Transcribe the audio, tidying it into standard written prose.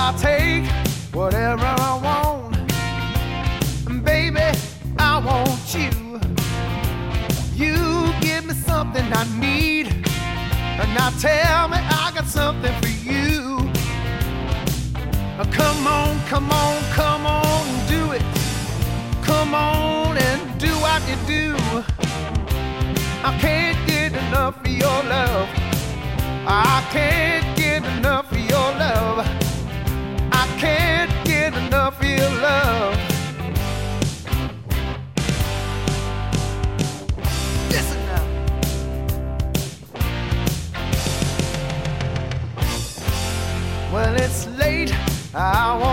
I'll take whatever I want. Baby, I want you. You give me something I need, and now tell me I got something for you. Come on, come on, come on, do it. Come on and do what you do. I can't get enough of your love. I can't get enough of your love. I can't get enough of your love. Listen now. Well, it's late. I want